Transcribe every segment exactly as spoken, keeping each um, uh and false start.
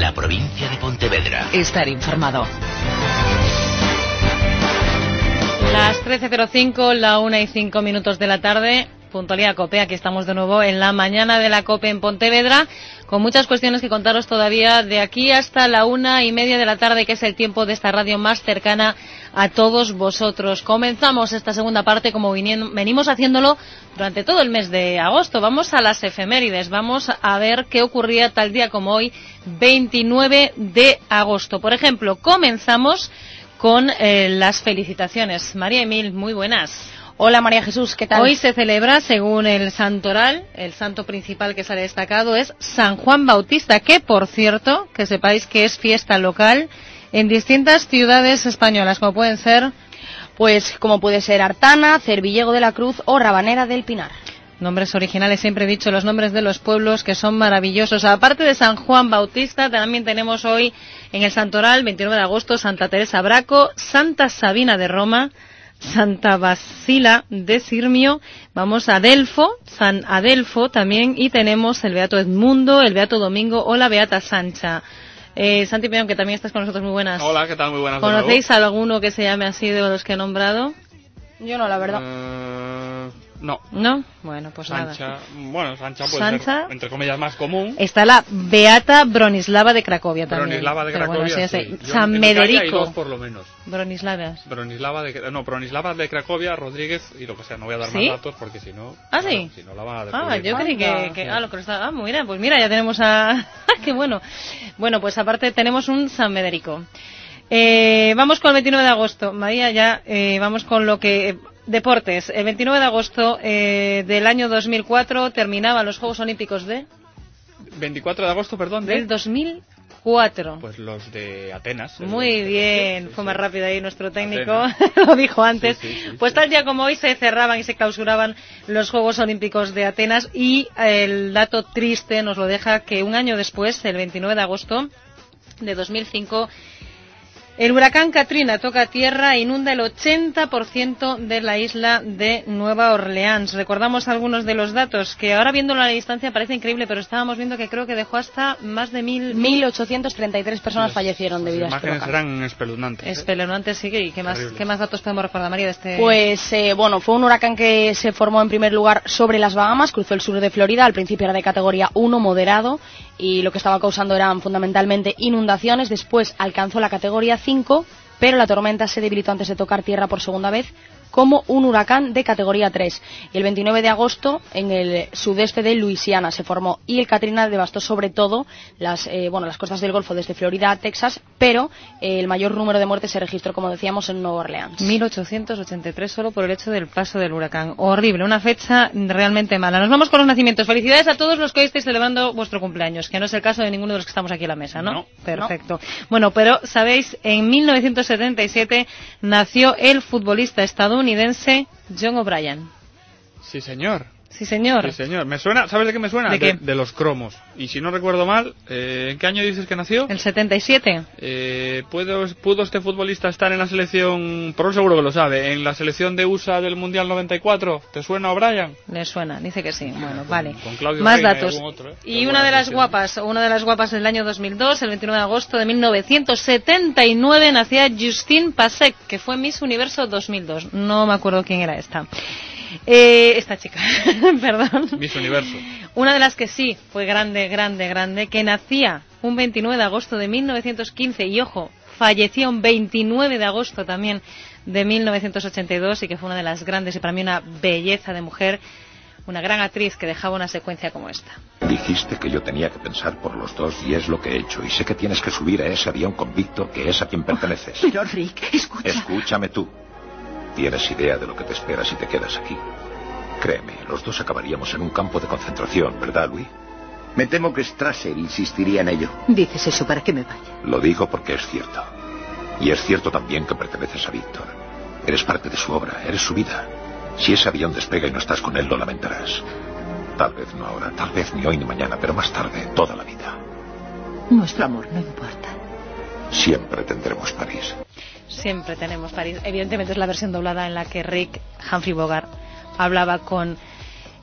la provincia de Pontevedra. Estar informado. Las trece cero cinco, la una y cinco minutos de la tarde, puntualidad COPE. Aquí estamos de nuevo en la mañana de la COPE en Pontevedra, con muchas cuestiones que contaros todavía de aquí hasta la una y media de la tarde, que es el tiempo de esta radio más cercana a todos vosotros. Comenzamos esta segunda parte como venimos haciéndolo durante todo el mes de agosto. Vamos a las efemérides, vamos a ver qué ocurría tal día como hoy, veintinueve de agosto. Por ejemplo, comenzamos con eh, las felicitaciones. María Emil, muy buenas. Hola María Jesús, ¿qué tal? Hoy se celebra, según el santoral, el santo principal que sale destacado es San Juan Bautista, que por cierto, que sepáis que es fiesta local en distintas ciudades españolas, como pueden ser... Pues como puede ser Artana, Cervillego de la Cruz o Rabanera del Pinar. Nombres originales, siempre he dicho, los nombres de los pueblos que son maravillosos. Aparte de San Juan Bautista, también tenemos hoy en el santoral, veintinueve de agosto, Santa Teresa Braco, Santa Sabina de Roma, Santa Basila de Sirmio, vamos a Adelfo, San Adelfo también, y tenemos el Beato Edmundo, el Beato Domingo o la Beata Sancha. Eh, Santi Peón, que también estás con nosotros, muy buenas. Hola, ¿qué tal? Muy buenas. ¿Conocéis a alguno que se llame así de los que he nombrado? Yo no, la verdad. Uh, no. ¿No? Bueno, pues Sancha, nada. Bueno, Sancha puede Sancha, ser, entre comillas, más común. Está la Beata Bronislava de Cracovia también. Bronislava de Cracovia, bueno, sí, sí. San Mederico. Hay dos, por lo menos. Bronislavas. Bronislava de, no, Bronislava de Cracovia, Rodríguez y lo que sea. No voy a dar ¿Sí? más datos porque si no... ¿Ah, claro, sí? Si no la van a descubrir. Ah, yo creí que... que sí. Ah, lo que estaba... Ah, mira, pues mira, ya tenemos a... ¡Qué bueno! Bueno, pues aparte tenemos un San Mederico. Eh, vamos con el veintinueve de agosto. María, ya eh, vamos con lo que... Deportes. El veintinueve de agosto eh, del año dos mil cuatro terminaban los Juegos Olímpicos de... veinticuatro de agosto, perdón, de... Del dos mil cuatro. Pues los de Atenas. Muy de... bien, sí, fue sí. más rápido ahí nuestro técnico, Atenas. lo dijo antes. Sí, sí, sí, pues sí. tal día como hoy se cerraban y se clausuraban los Juegos Olímpicos de Atenas, y el dato triste nos lo deja que un año después, el veintinueve de agosto de dos mil cinco, el huracán Katrina toca tierra e inunda el ochenta por ciento de la isla de Nueva Orleans. Recordamos algunos de los datos que ahora viéndolo a la distancia parece increíble, pero estábamos viendo que creo que dejó hasta más de mil... mil ochocientas treinta y tres personas Las- fallecieron debido a Las este imágenes huracán. eran espeluznantes. ¿eh? Espeluznante, sí. ¿Y qué más, Terrible. qué más datos podemos recordar, María, de este...? Pues eh, bueno, fue un huracán que se formó en primer lugar sobre las Bahamas, cruzó el sur de Florida, al principio era de categoría uno moderado y lo que estaba causando eran fundamentalmente inundaciones, después alcanzó la categoría cinco, pero la tormenta se debilitó antes de tocar tierra por segunda vez como un huracán de categoría tres. Y el veintinueve de agosto, en el sudeste de Luisiana se formó, y el Katrina devastó sobre todo las, eh, bueno, las costas del Golfo desde Florida a Texas, pero eh, el mayor número de muertes se registró, como decíamos, en Nueva Orleans. mil ochocientos ochenta y tres solo por el hecho del paso del huracán. Horrible, una fecha realmente mala. Nos vamos con los nacimientos. Felicidades a todos los que hoy estéis celebrando vuestro cumpleaños, que no es el caso de ninguno de los que estamos aquí en la mesa, ¿no? No. Perfecto. No. Bueno, pero, ¿sabéis? En mil novecientos setenta y siete nació el futbolista estadounidense John O'Brien. Sí, señor. Sí, señor. Sí, señor. Me suena, ¿sabes de qué me suena? ¿De qué? de los cromos. Y si no recuerdo mal, eh, ¿en qué año dices que nació? ¿El setenta y siete? Eh, ¿puedo, ¿Pudo este futbolista estar en la selección, por seguro que lo sabe, en la selección de U S A del Mundial noventa y cuatro? ¿Te suena O'Brien? Le suena, dice que sí. Bueno, vale. Con Claudio Más Reina y datos. algún otro, ¿eh? Y Pero una buena de las selección. guapas, una de las guapas del año dos mil dos, el veintinueve de agosto de mil novecientos setenta y nueve, nacía Justine Pasek, que fue Miss Universo dos mil dos. No me acuerdo quién era esta. Eh, esta chica, perdón. Miss Universo. Una de las que sí fue grande, grande, grande, que nacía un veintinueve de agosto de mil novecientos quince y, ojo, fallecía un veintinueve de agosto también de mil novecientos ochenta y dos, y que fue una de las grandes y para mí una belleza de mujer, una gran actriz que dejaba una secuencia como esta. Dijiste que yo tenía que pensar por los dos y es lo que he hecho. Y sé que tienes que subir a ese avión convicto que es a quien perteneces. Pero Rick, escucha. Escúchame tú. ¿Tienes idea de lo que te espera si te quedas aquí? Créeme, los dos acabaríamos en un campo de concentración, ¿verdad, Louis? Me temo que Strasser insistiría en ello. Dices eso para que me vaya. Lo digo porque es cierto. Y es cierto también que perteneces a Víctor. Eres parte de su obra, eres su vida. Si ese avión despega y no estás con él, lo lamentarás. Tal vez no ahora, tal vez ni hoy ni mañana, pero más tarde, toda la vida. Nuestro amor no importa. Siempre tendremos París. Siempre tenemos París. Evidentemente es la versión doblada en la que Rick Humphrey Bogart hablaba con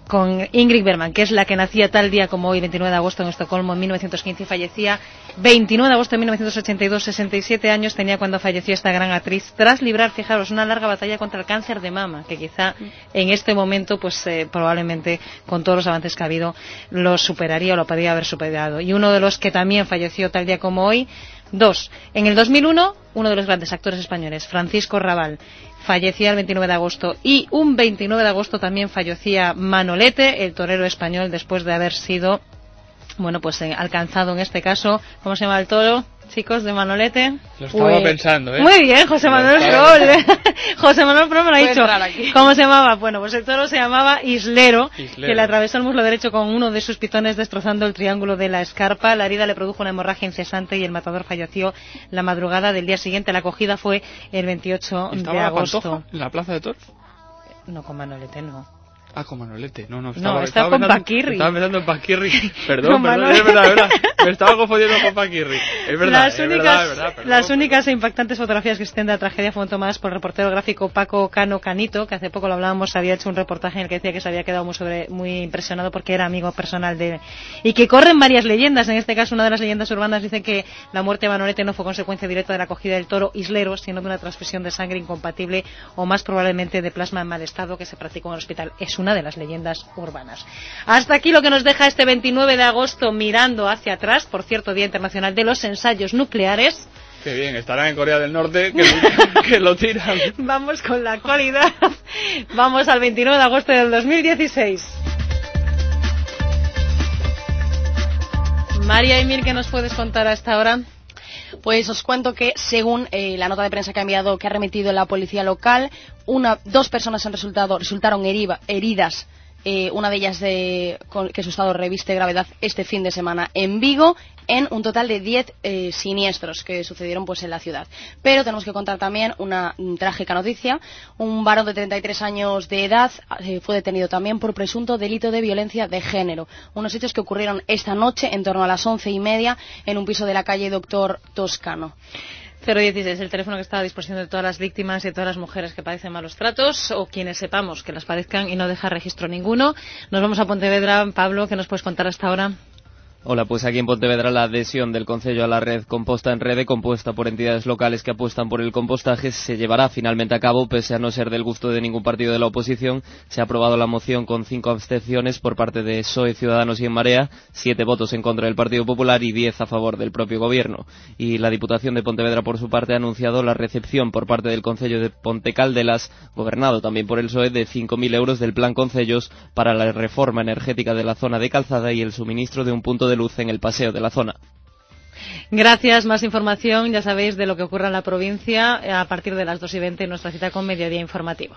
con Ingrid Bergman, que es la que nacía tal día como hoy, veintinueve de agosto, en Estocolmo, en mil novecientos quince, y fallecía veintinueve de agosto de mil novecientos ochenta y dos, sesenta y siete años tenía cuando falleció esta gran actriz, tras librar, fijaros, una larga batalla contra el cáncer de mama, que quizá en este momento, pues eh, probablemente, con todos los avances que ha habido, lo superaría o lo podría haber superado. Y uno de los que también falleció tal día como hoy, dos. En el dos mil uno, uno de los grandes actores españoles, Francisco Rabal, fallecía el veintinueve de agosto, y un veintinueve de agosto también fallecía Manolete, el torero español, después de haber sido, bueno, pues eh, alcanzado en este caso, ¿cómo se llama el toro, chicos, de Manolete? Lo estaba Uy. pensando, ¿eh? Muy bien, José Manuel Prol. José Manuel Prol me lo ha dicho. ¿Cómo se llamaba? Bueno, pues el toro se llamaba Islero, Islero, que le atravesó el muslo derecho con uno de sus pitones, destrozando el triángulo de la escarpa. La herida le produjo una hemorragia incesante y el matador falleció la madrugada del día siguiente. La acogida fue el veintiocho de agosto. ¿Estaba la Pantoja en la plaza de toros? No, con Manolete no. Ah, con Manolete, no, no. Estaba, no, está estaba con pensando, Paquirri. Estaba pensando en Paquirri. Perdón, perdón, es verdad, es verdad. Me estaba confundiendo con Paquirri. Es verdad, las es únicas, verdad, es verdad. Perdón, las perdón. únicas e impactantes fotografías que existen de la tragedia fueron tomadas por el reportero gráfico Paco Cano Canito, que hace poco lo hablábamos, había hecho un reportaje en el que decía que se había quedado muy, sobre, muy impresionado porque era amigo personal de... Y que corren varias leyendas. En este caso, una de las leyendas urbanas dice que la muerte de Manolete no fue consecuencia directa de la acogida del toro Islero, sino de una transfusión de sangre incompatible o más probablemente de plasma en mal estado que se practicó en el hospital. Es una de las leyendas urbanas. Hasta aquí lo que nos deja este veintinueve de agosto, mirando hacia atrás, por cierto, Día Internacional de los Ensayos Nucleares. Qué bien, estarán en Corea del Norte, que, lo, que lo tiran. Vamos con la actualidad. Vamos al veintinueve de agosto del dos mil dieciséis. María Emil, ¿qué nos puedes contar a esta hora? Pues os cuento que, según eh, la nota de prensa que ha enviado, que ha remitido la policía local, una, dos personas han resultado, resultaron heriva, heridas. Eh, una de ellas de, con, que su estado reviste gravedad este fin de semana en Vigo, en un total de diez eh, siniestros que sucedieron pues en la ciudad. Pero tenemos que contar también una um, trágica noticia. Un varón de treinta y tres años de edad eh, fue detenido también por presunto delito de violencia de género. Unos hechos que ocurrieron esta noche en torno a las once y media en un piso de la calle Doctor Toscano. cero dieciséis, el teléfono que está a disposición de todas las víctimas y de todas las mujeres que padecen malos tratos o quienes sepamos que las padezcan y no deja registro ninguno. Nos vamos a Pontevedra. Pablo, ¿qué nos puedes contar hasta ahora? Hola, pues aquí en Pontevedra la adhesión del Concello a la red Composta en Rede, compuesta por entidades locales que apuestan por el compostaje, se llevará finalmente a cabo, pese a no ser del gusto de ningún partido de la oposición. Se ha aprobado la moción con cinco abstenciones por parte de P S O E, Ciudadanos y En Marea, siete votos en contra del Partido Popular y diez a favor del propio Gobierno. Y la Diputación de Pontevedra, por su parte, ha anunciado la recepción por parte del Concello de Pontecaldelas, gobernado también por el P S O E, de cinco mil euros del Plan Concellos para la reforma energética de la zona de Calzada y el suministro de un punto de luz en el paseo de la zona. Gracias. Más información, ya sabéis, de lo que ocurre en la provincia a partir de las dos y veinte en nuestra cita con Mediodía Informativo.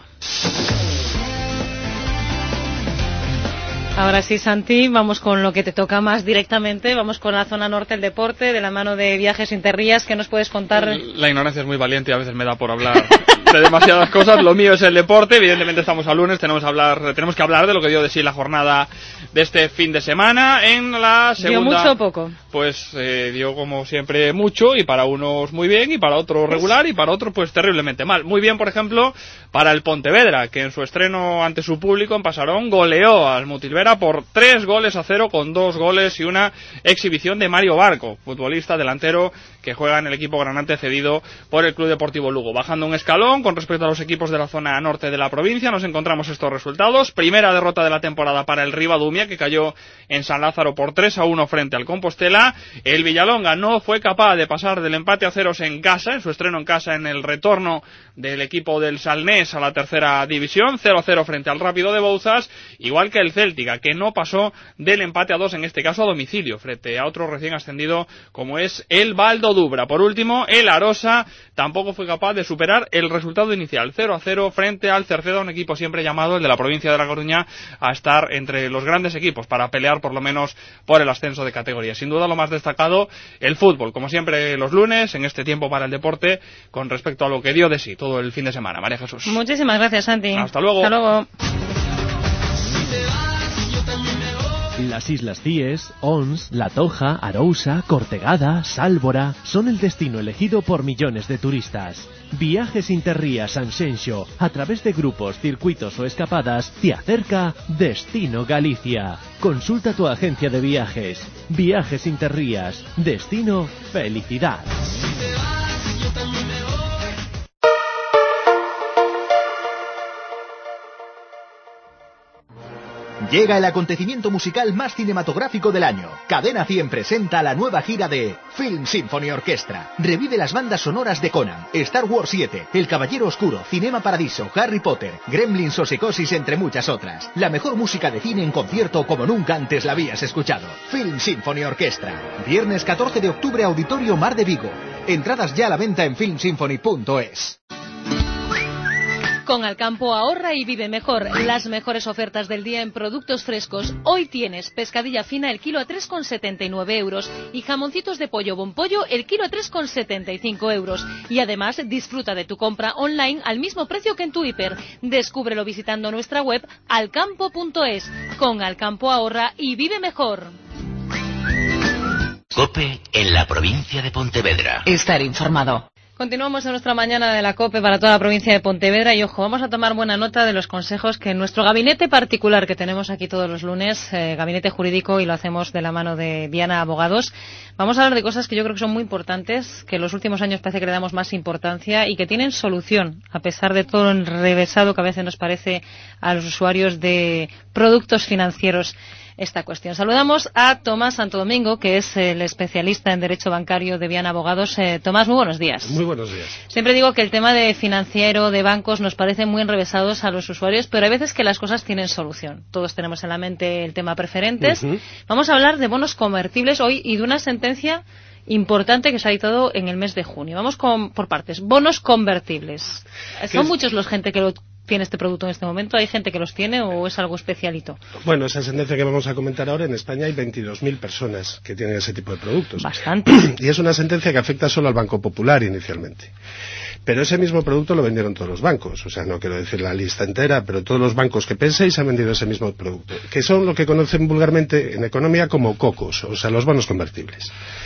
Ahora sí, Santi, vamos con lo que te toca más directamente. Vamos con la zona norte del deporte, de la mano de Viajes Interrías. ¿Qué nos puedes contar? La ignorancia es muy valiente y a veces me da por hablar de demasiadas cosas. Lo mío es el deporte. Evidentemente estamos a lunes, tenemos, hablar, tenemos que hablar de lo que dio de sí la jornada de este fin de semana. En la segunda... ¿Dio mucho o poco? Pues eh, dio como siempre mucho, y para unos muy bien, y para otros regular, y para otros pues terriblemente mal. Muy bien, por ejemplo, para el Pontevedra, que en su estreno ante su público en Pasarón goleó al Mutilvera por tres goles a cero, con dos goles y una exhibición de Mario Barco, futbolista delantero que juega en el equipo granate cedido por el Club Deportivo Lugo. Bajando un escalón con respecto a los equipos de la zona norte de la provincia, nos encontramos estos resultados. Primera derrota de la temporada para el Ribadumia, que cayó en San Lázaro por tres a uno frente al Compostela. El Villalonga no fue capaz de pasar del empate a ceros en casa, en su estreno en casa, en el retorno del equipo del Salnés a la tercera división, cero a cero frente al Rápido de Bouzas, igual que el Céltica, que no pasó del empate a dos, en este caso a domicilio, frente a otro recién ascendido como es el Valdodubra. Por último, el Arosa tampoco fue capaz de superar el resultado inicial, cero a cero frente al Cerceda, un equipo siempre llamado, el de la provincia de La Coruña, a estar entre los grandes equipos para pelear por lo menos por el ascenso de categoría. Sin duda lo más destacado, el fútbol, como siempre los lunes, en este tiempo para el deporte, con respecto a lo que dio de sí todo el fin de semana. María Jesús. Muchísimas gracias, Santi. Hasta luego. Hasta luego. Las Islas Cíes, Ons, La Toja, Arousa, Cortegada, Sálvora son el destino elegido por millones de turistas. Viajes Interrías Sanxenxo, a través de grupos, circuitos o escapadas, te acerca Destino Galicia. Consulta tu agencia de viajes. Viajes Interrías, destino felicidad. Llega el acontecimiento musical más cinematográfico del año. Cadena cien presenta la nueva gira de Film Symphony Orchestra. Revive las bandas sonoras de Conan, Star Wars siete, El Caballero Oscuro, Cinema Paradiso, Harry Potter, Gremlins o Psicosis, entre muchas otras. La mejor música de cine en concierto como nunca antes la habías escuchado. Film Symphony Orchestra. Viernes catorce de octubre, Auditorio Mar de Vigo. Entradas ya a la venta en film symphony punto es. Con Alcampo ahorra y vive mejor. Las mejores ofertas del día en productos frescos. Hoy tienes pescadilla fina el kilo a tres con setenta y nueve euros y jamoncitos de pollo Bonpollo el kilo a tres con setenta y cinco euros. Y además disfruta de tu compra online al mismo precio que en tu hiper. Descúbrelo visitando nuestra web alcampo punto es. Con Alcampo ahorra y vive mejor. COPE en la provincia de Pontevedra. Estar informado. Continuamos en nuestra mañana de la COPE para toda la provincia de Pontevedra y, ojo, vamos a tomar buena nota de los consejos que nuestro gabinete particular que tenemos aquí todos los lunes, eh, gabinete jurídico, y lo hacemos de la mano de Diana Abogados. Vamos a hablar de cosas que yo creo que son muy importantes, que en los últimos años parece que le damos más importancia y que tienen solución, a pesar de todo lo enrevesado que a veces nos parece a los usuarios de productos financieros esta cuestión. Saludamos a Tomás Santo Domingo, que es el especialista en Derecho Bancario de Viana Abogados. Eh, Tomás, muy buenos días. Muy buenos días. Siempre digo que el tema de financiero, de bancos, nos parece muy enrevesados a los usuarios, pero hay veces que las cosas tienen solución. Todos tenemos en la mente el tema preferentes. Uh-huh. Vamos a hablar de bonos convertibles hoy y de una sentencia importante que se ha dictado en el mes de junio. Vamos con, por partes. Bonos convertibles. ¿Son muchos los gente que lo tiene este producto en este momento? ¿Hay gente que los tiene o es algo especialito? Bueno, esa sentencia que vamos a comentar ahora, en España hay veintidós mil personas que tienen ese tipo de productos. Bastante. Y es una sentencia que afecta solo al Banco Popular inicialmente. Pero ese mismo producto lo vendieron todos los bancos. O sea, no quiero decir la lista entera, pero todos los bancos que penséis han vendido ese mismo producto, que son lo que conocen vulgarmente en economía como cocos, o sea, los bonos convertibles.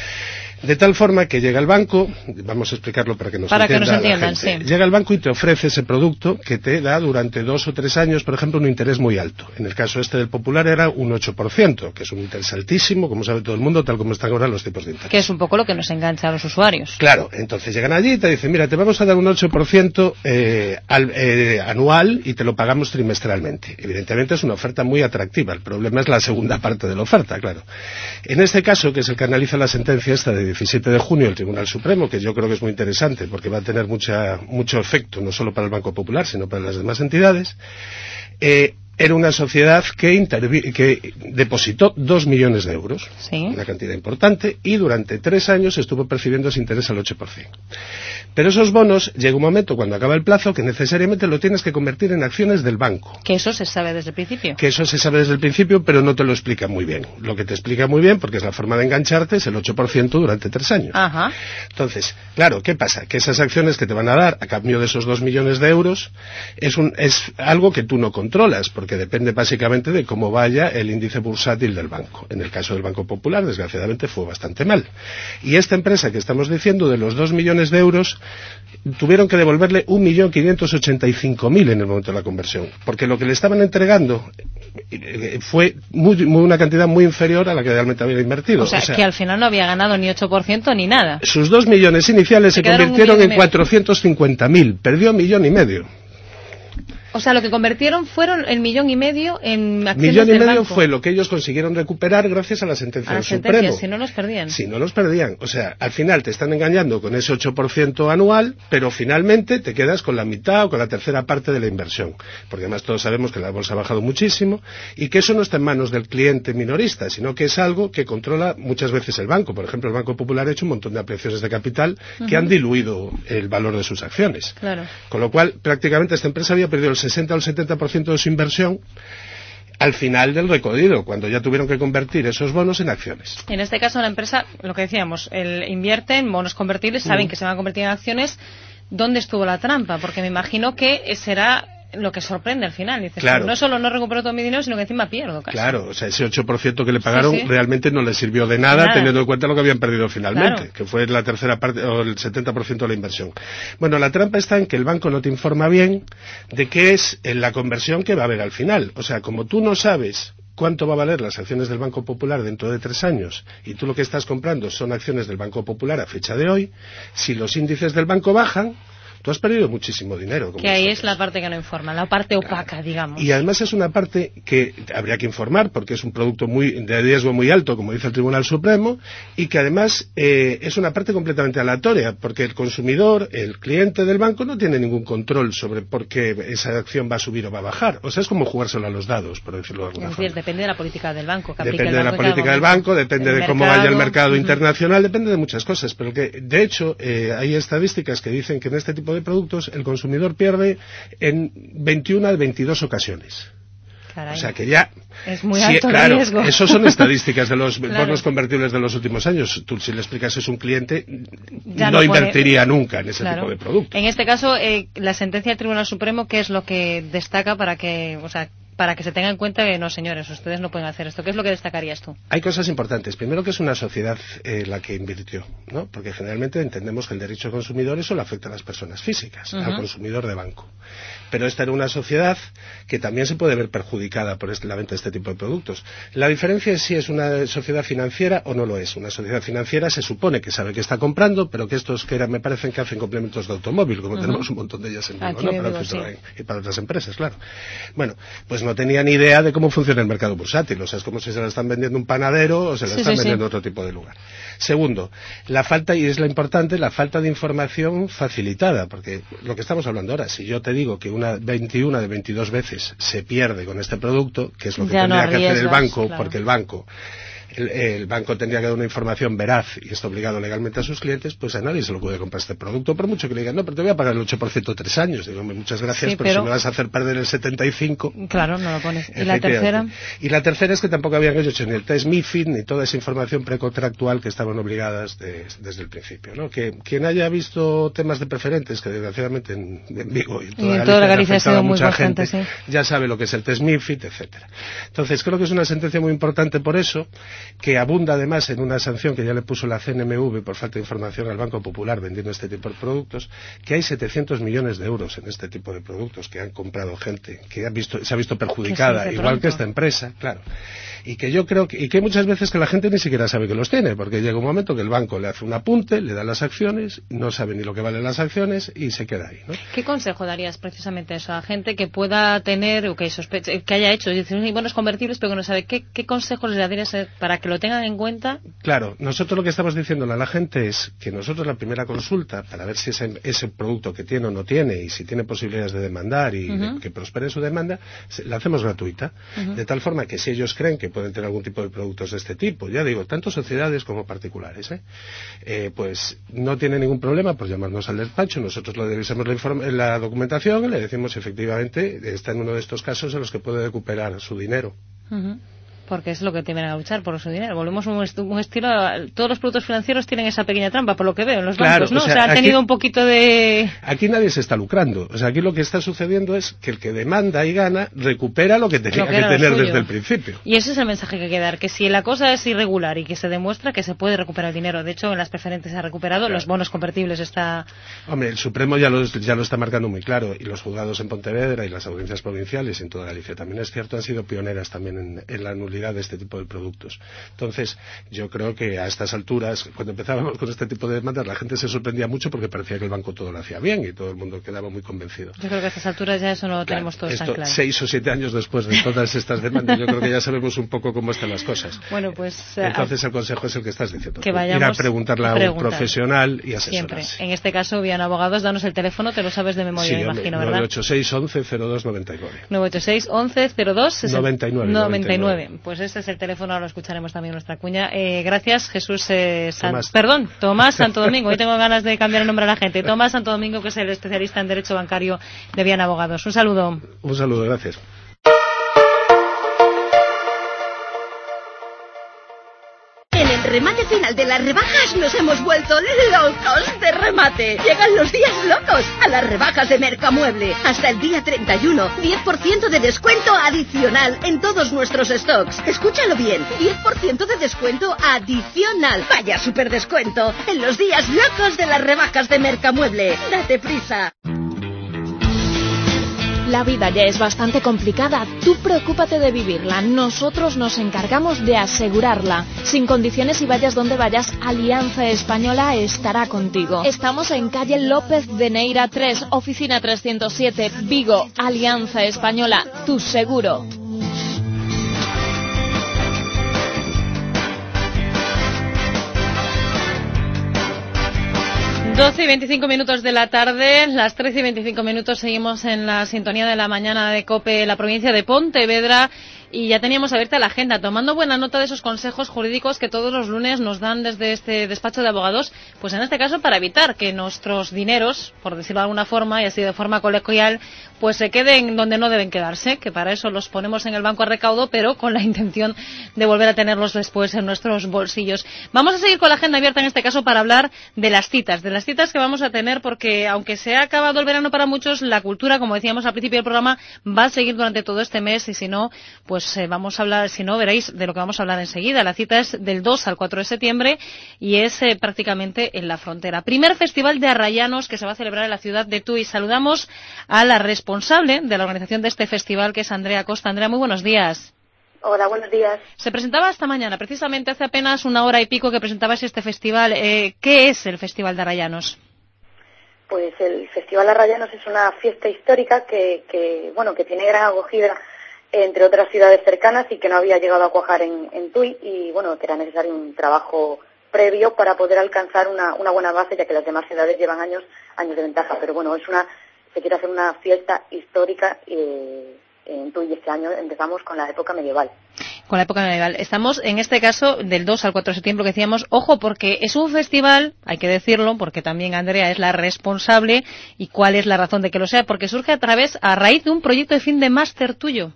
De tal forma que llega el banco, vamos a explicarlo para que nos para entienda que nos entiendan, la gente. Sí. Llega el banco y te ofrece ese producto que te da durante dos o tres años, por ejemplo, un interés muy alto. En el caso este del Popular era un ocho por ciento, que es un interés altísimo, como sabe todo el mundo, tal como están ahora los tipos de interés. Que es un poco lo que nos engancha a los usuarios. Claro, entonces llegan allí y te dicen, mira, te vamos a dar un ocho por ciento eh, al, eh, anual y te lo pagamos trimestralmente. Evidentemente es una oferta muy atractiva. El problema es la segunda parte de la oferta, claro. En este caso, que es el que analiza la sentencia esta de diecisiete de junio, el Tribunal Supremo, que yo creo que es muy interesante porque va a tener mucha, mucho efecto no solo para el Banco Popular sino para las demás entidades, eh, era una sociedad que, intervi- que depositó dos millones de euros, ¿sí? Una cantidad importante, y durante tres años estuvo percibiendo ese interés al ocho por ciento. Pero esos bonos, llega un momento cuando acaba el plazo que necesariamente lo tienes que convertir en acciones del banco. Que eso se sabe desde el principio. Que eso se sabe desde el principio, pero no te lo explica muy bien. Lo que te explica muy bien, porque es la forma de engancharte, es el ocho por ciento durante tres años. Ajá. Entonces, claro, ¿qué pasa? Que esas acciones que te van a dar a cambio de esos dos millones de euros es, un, es algo que tú no controlas, porque depende básicamente de cómo vaya el índice bursátil del banco. En el caso del Banco Popular, desgraciadamente, fue bastante mal. Y esta empresa que estamos diciendo, de los dos millones de euros, tuvieron que devolverle un millón quinientos ochenta y cinco mil en el momento de la conversión, porque lo que le estaban entregando fue muy, muy una cantidad muy inferior a la que realmente había invertido. O sea, o sea, que al final no había ganado ni ocho por ciento ni nada. Sus dos millones iniciales se, se convirtieron en cuatrocientos cincuenta mil, perdió un millón y medio. O sea, lo que convirtieron fueron el millón y medio en acciones millón y del medio banco. Fue lo que ellos consiguieron recuperar gracias a la sentencia a la del sentencia, Supremo. Si no los perdían. Si no los perdían. O sea, al final te están engañando con ese ocho por ciento anual, pero finalmente te quedas con la mitad o con la tercera parte de la inversión. Porque además todos sabemos que la bolsa ha bajado muchísimo y que eso no está en manos del cliente minorista, sino que es algo que controla muchas veces el banco. Por ejemplo, el Banco Popular ha hecho un montón de ampliaciones de capital uh-huh. que han diluido el valor de sus acciones. Claro. Con lo cual, prácticamente esta empresa había perdido el sesenta o el setenta por ciento de su inversión al final del recorrido, cuando ya tuvieron que convertir esos bonos en acciones. En este caso, la empresa, lo que decíamos, el invierte en bonos convertibles, saben uh-huh. que se van a convertir en acciones. ¿Dónde estuvo la trampa? Porque me imagino que será lo que sorprende al final. Dices, claro. no solo no recupero todo mi dinero, sino que encima pierdo casi. Claro, o sea, ese ocho por ciento que le pagaron sí, sí. realmente no le sirvió de nada, nada, teniendo en cuenta lo que habían perdido finalmente, claro. que fue la tercera parte, o el setenta por ciento de la inversión. Bueno, la trampa está en que el banco no te informa bien de qué es la conversión que va a haber al final. O sea, como tú no sabes cuánto va a valer las acciones del Banco Popular dentro de tres años y tú lo que estás comprando son acciones del Banco Popular a fecha de hoy, si los índices del banco bajan, tú has perdido muchísimo dinero. Que ahí nosotros. Es la parte que no informa, la parte opaca, digamos. Y además es una parte que habría que informar porque es un producto muy de riesgo muy alto, como dice el Tribunal Supremo, y que además eh, es una parte completamente aleatoria, porque el consumidor, el cliente del banco, no tiene ningún control sobre por qué esa acción va a subir o va a bajar. O sea, es como jugárselo a los dados, por decirlo de alguna es forma. decir, depende de la política del banco. Que depende el de banco la política del banco, depende de cómo mercado, vaya el mercado uh-huh. internacional, depende de muchas cosas. Pero que, de hecho, eh, hay estadísticas que dicen que en este tipo de productos el consumidor pierde en veintiuna de veintidós ocasiones. Caray. O sea que ya... Es muy alto sí, claro, el riesgo. Eso son estadísticas de los claro. bonos convertibles de los últimos años. Tú, si le explicas eso a un cliente, ya no, no invertiría pone... nunca en ese claro. tipo de productos. En este caso, eh, la sentencia del Tribunal Supremo, ¿qué es lo que destaca para que... O sea, para que se tenga en cuenta que no, señores, ustedes no pueden hacer esto. ¿Qué es lo que destacarías tú? Hay cosas importantes. Primero, que es una sociedad eh, la que invirtió, ¿no? Porque generalmente entendemos que el derecho al consumidor solo afecta a las personas físicas, uh-huh. al consumidor de banco. Pero esta era una sociedad que también se puede ver perjudicada por este, la venta de este tipo de productos. La diferencia es si es una sociedad financiera o no lo es. Una sociedad financiera se supone que sabe que está comprando, pero que estos que eran, me parecen que hacen complementos de automóvil, como uh-huh. tenemos un montón de ellas en Vigo, ¿no? Para digo, sí. y para otras empresas, claro. Bueno, pues no tenía ni idea de cómo funciona el mercado bursátil. O sea, es como si se la están vendiendo un panadero o se la sí, están sí, vendiendo sí. otro tipo de lugar. Segundo, la falta, y es la importante, la falta de información facilitada, porque lo que estamos hablando ahora, si yo te digo que una veintiuna de veintidós veces se pierde con este producto, que es lo que ya tendría no que hacer el banco, claro. porque el banco El, el banco tendría que dar una información veraz y está obligado legalmente a sus clientes, pues a nadie se lo puede comprar este producto, por mucho que le digan, no, pero te voy a pagar el ocho por ciento tres años. Digo, muchas gracias, sí, pero, pero si me vas a hacer perder el setenta y cinco... Claro, no lo pones. ¿Y la tercera? Y la tercera es que tampoco habían hecho ni el test MiFID ni toda esa información precontractual que estaban obligadas de, desde el principio, ¿no? Que quien haya visto temas de preferentes, que desgraciadamente en, en Vigo y en toda, y en toda la Galicia ha sido muy mucha gente, sí. ya sabe lo que es el test MiFID, etcétera. Entonces, creo que es una sentencia muy importante por eso, que abunda además en una sanción que ya le puso la C N M V por falta de información al Banco Popular vendiendo este tipo de productos, que hay setecientos millones de euros en este tipo de productos que han comprado gente que ha visto, se ha visto perjudicada, que igual pronto. que esta empresa, claro. Y que yo creo que, y que hay muchas veces que la gente ni siquiera sabe que los tiene, porque llega un momento que el banco le hace un apunte, le da las acciones, no sabe ni lo que valen las acciones y se queda ahí, ¿no? ¿Qué consejo darías precisamente a eso? A gente que pueda tener o que sospeche, que haya hecho, dice, bonos convertibles pero que no sabe, ¿qué, qué consejos le darías para que lo tengan en cuenta? Claro, nosotros lo que estamos diciéndole a la gente es que nosotros la primera consulta para ver si ese, ese producto que tiene o no tiene y si tiene posibilidades de demandar y uh-huh. de, que prospere su demanda, la hacemos gratuita, uh-huh. de tal forma que si ellos creen que pueden tener algún tipo de productos de este tipo, ya digo, tanto sociedades como particulares, ¿eh? Eh, pues no tiene ningún problema, pues llamarnos al despacho, nosotros le revisamos la, inform- la documentación y le decimos efectivamente está en uno de estos casos en los que puede recuperar su dinero. Uh-huh. Porque es lo que tienen a luchar por su dinero. Volvemos a un, est- un estilo... Todos los productos financieros tienen esa pequeña trampa, por lo que veo, en los claro, bancos, ¿no? O sea, o sea ha tenido aquí, un poquito de... Aquí nadie se está lucrando. O sea, aquí lo que está sucediendo es que el que demanda y gana recupera lo que tenía lo que, que tener desde el principio. Y ese es el mensaje que hay que dar, que si la cosa es irregular y que se demuestra que se puede recuperar el dinero. De hecho, en las preferentes se ha recuperado, claro. Los bonos convertibles está... Hombre, el Supremo ya lo, ya lo está marcando muy claro, y los juzgados en Pontevedra y las audiencias provinciales en toda Galicia también es cierto, han sido pioneras también en, en la nulidad de este tipo de productos. Entonces, yo creo que a estas alturas, cuando empezábamos con este tipo de demandas, la gente se sorprendía mucho porque parecía que el banco todo lo hacía bien y todo el mundo quedaba muy convencido. Yo creo que a estas alturas ya eso no lo claro, tenemos todos esto, tan claro. Seis o siete años después de todas estas demandas, yo creo que ya sabemos un poco cómo están las cosas. Bueno, pues... Entonces el consejo es el que estás diciendo. Que vayamos ir a preguntarle a un preguntar. profesional y asesorarse. Siempre. En este caso, Viana Abogados, danos el teléfono, te lo sabes de memoria, sí, me imagino, ¿verdad? nueve ocho seis once cero dos noventa y nueve. nueve ocho seis once cero dos noventa y nueve. noventa y nueve. Pues este es el teléfono, ahora lo escucharemos también en nuestra cuña. Eh, gracias, Jesús eh, San... Tomás. Perdón, Tomás Santo Domingo. Hoy tengo ganas de cambiar el nombre a la gente. Tomás Santo Domingo, que es el especialista en Derecho Bancario de Viana Abogados. Un saludo. Un saludo, gracias. En En remate final de las rebajas nos hemos vuelto locos de remate. Llegan los días locos a las rebajas de Mercamueble. Hasta el día treinta y uno, diez por ciento de descuento adicional en todos nuestros stocks. Escúchalo bien, diez por ciento de descuento adicional. Vaya super descuento en los días locos de las rebajas de Mercamueble. Date prisa. La vida ya es bastante complicada, tú preocúpate de vivirla, nosotros nos encargamos de asegurarla. Sin condiciones y vayas donde vayas, Alianza Española estará contigo. Estamos en calle López de Neira tres, oficina trescientos siete, Vigo. Alianza Española, tu seguro. doce y veinticinco minutos de la tarde, las trece y veinticinco minutos, seguimos en la sintonía de la mañana de COPE, la provincia de Pontevedra, y ya teníamos abierta la agenda, tomando buena nota de esos consejos jurídicos que todos los lunes nos dan desde este despacho de abogados, pues en este caso para evitar que nuestros dineros, por decirlo de alguna forma, y así de forma coloquial, pues se queden donde no deben quedarse, que para eso los ponemos en el banco a recaudo, pero con la intención de volver a tenerlos después en nuestros bolsillos. Vamos a seguir con la agenda abierta en este caso para hablar de las citas, de las citas que vamos a tener, porque aunque se ha acabado el verano para muchos, la cultura, como decíamos al principio del programa, va a seguir durante todo este mes, y si no, pues eh, vamos a hablar, si no, veréis de lo que vamos a hablar enseguida. La cita es del dos al cuatro de septiembre y es eh, prácticamente en la frontera. Primer festival de arrayanos que se va a celebrar en la ciudad de Tui. Saludamos a la responsable de la organización de este festival, que es Andrea Costa. Andrea, muy buenos días. Hola, buenos días. Se presentaba esta mañana, precisamente hace apenas una hora y pico que presentabas este festival. Eh, ¿Qué es el Festival de Arrayanos? Pues el Festival de Arrayanos es una fiesta histórica que, que, bueno, que tiene gran acogida entre otras ciudades cercanas y que no había llegado a cuajar en, en Tui, y bueno, que era necesario un trabajo previo para poder alcanzar una, una buena base, ya que las demás ciudades llevan años años de ventaja. Pero bueno, es una se quiere hacer una fiesta histórica eh, en Tui, y este año empezamos con la época medieval. Con la época medieval. Estamos, en este caso, del dos al cuatro de septiembre, que decíamos, ojo, porque es un festival, hay que decirlo, porque también Andrea es la responsable, y cuál es la razón de que lo sea, porque surge a través, a raíz de un proyecto de fin de máster tuyo.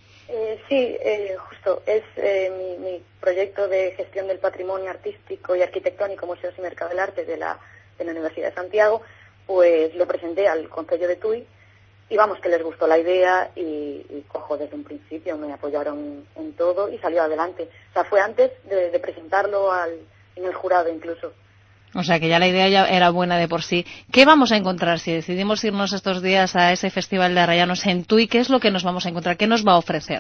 Eh, sí, eh, justo, es eh, mi, mi proyecto de gestión del patrimonio artístico y arquitectónico, museos y mercado del arte de la, de la Universidad de Santiago. Pues lo presenté al Concello de Tui, y vamos, que les gustó la idea, y, y cojo desde un principio, me apoyaron en todo y salió adelante. O sea, fue antes de, de presentarlo al, en el jurado incluso. O sea, que ya la idea ya era buena de por sí. ¿Qué vamos a encontrar si decidimos irnos estos días a ese Festival de Arrayanos en Tui? ¿Qué es lo que nos vamos a encontrar? ¿Qué nos va a ofrecer?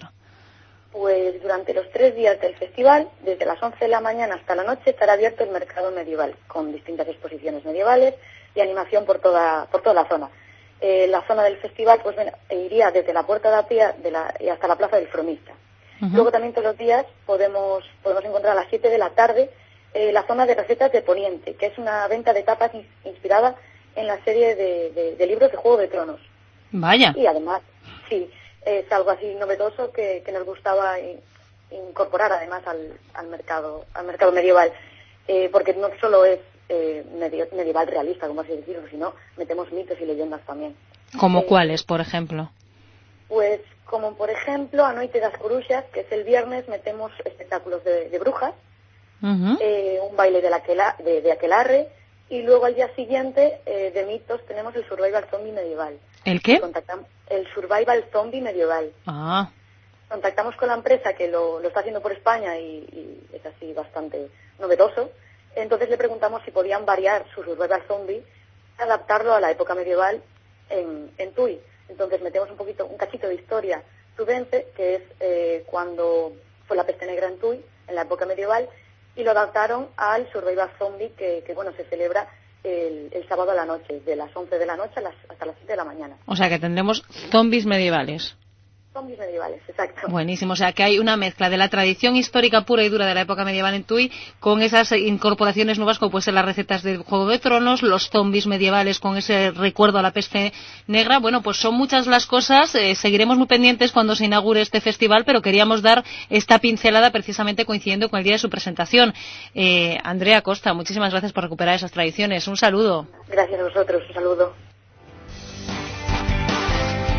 Pues durante los tres días del festival, desde las once de la mañana hasta la noche, estará abierto el mercado medieval, con distintas exposiciones medievales y animación por toda, por toda la zona. Eh, la zona del festival pues bueno, iría desde la Puerta de Apia de la, y hasta la Plaza del Fromista. Uh-huh. Luego también todos los días podemos, podemos encontrar a las siete de la tarde eh, la zona de recetas de Poniente, que es una venta de tapas in, inspirada en la serie de, de, de libros de Juego de Tronos. Vaya. Y además, sí, es algo así novedoso que, que nos gustaba in, incorporar además al, al mercado al mercado medieval, eh, porque no solo es eh, medio, medieval realista, como así decirlo, sino metemos mitos y leyendas también. ¿Como eh, cuáles, por ejemplo? Pues como por ejemplo a Noite das Bruxas, que es el viernes, metemos espectáculos de, de brujas, uh-huh. eh, un baile de, la aquela, de, de aquelarre, y luego al día siguiente eh, de mitos tenemos el survival zombie medieval. ¿El qué? El survival zombie medieval. Ah. Contactamos con la empresa que lo, lo está haciendo por España, y, y es así bastante novedoso. Entonces le preguntamos si podían variar su survival zombie, adaptarlo a la época medieval en, en Tui. Entonces metemos un poquito, un cachito de historia tubense, que es eh, cuando fue la peste negra en Tui, en la época medieval, y lo adaptaron al survival zombie que, que bueno, se celebra el, el sábado a la noche, de las once de la noche a las, hasta las siete de la mañana. O sea que tendremos zombies medievales. Zombies medievales, exacto. Buenísimo, o sea que hay una mezcla de la tradición histórica pura y dura de la época medieval en Tui con esas incorporaciones nuevas como pueden ser las recetas de Juego de Tronos, los zombies medievales con ese recuerdo a la peste negra. Bueno, pues son muchas las cosas, eh, seguiremos muy pendientes cuando se inaugure este festival, pero queríamos dar esta pincelada precisamente coincidiendo con el día de su presentación. Eh, Andrea Costa, muchísimas gracias por recuperar esas tradiciones. Un saludo. Gracias a vosotros, un saludo.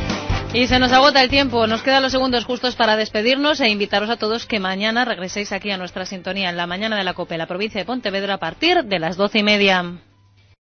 Y se nos agota el tiempo, nos quedan los segundos justos para despedirnos e invitaros a todos que mañana regreséis aquí a nuestra sintonía en la mañana de la COPE, la provincia de Pontevedra, a partir de las doce y media.